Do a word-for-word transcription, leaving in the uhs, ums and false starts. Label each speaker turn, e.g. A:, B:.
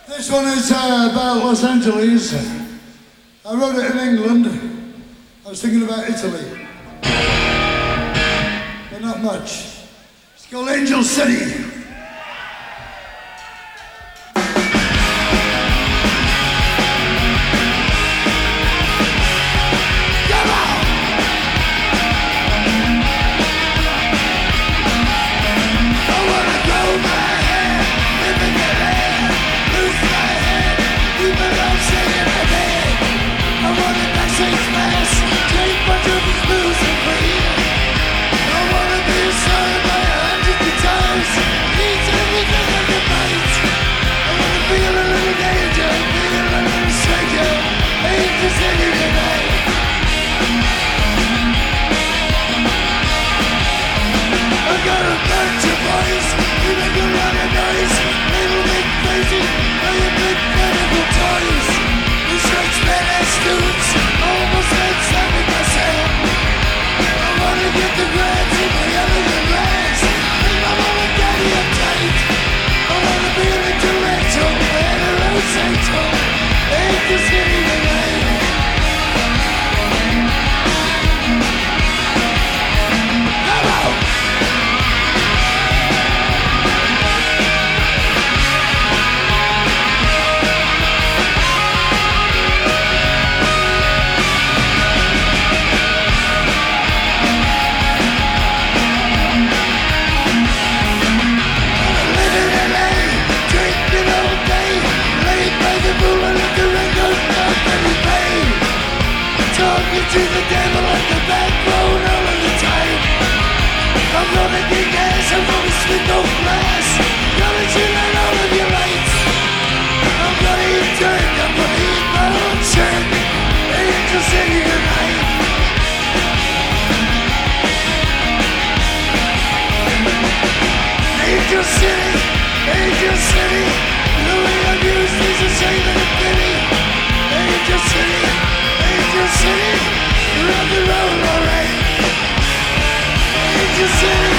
A: This one is uh, about Los Angeles. I wrote it in England. I was thinking about Italy. But not much. It's called Angel City.
B: To the devil at the backbone all of the time. I'm gonna get gas, I'm gonna spit no glass. Gonna chill out all of your lights. I'm gonna eat dirt, I'm gonna eat my own shirt. Angel City tonight. Angel City, Angel City. The way I'm used is a shame and a pity. Angel City, Angel City. Rock and roll, alright. Angel City.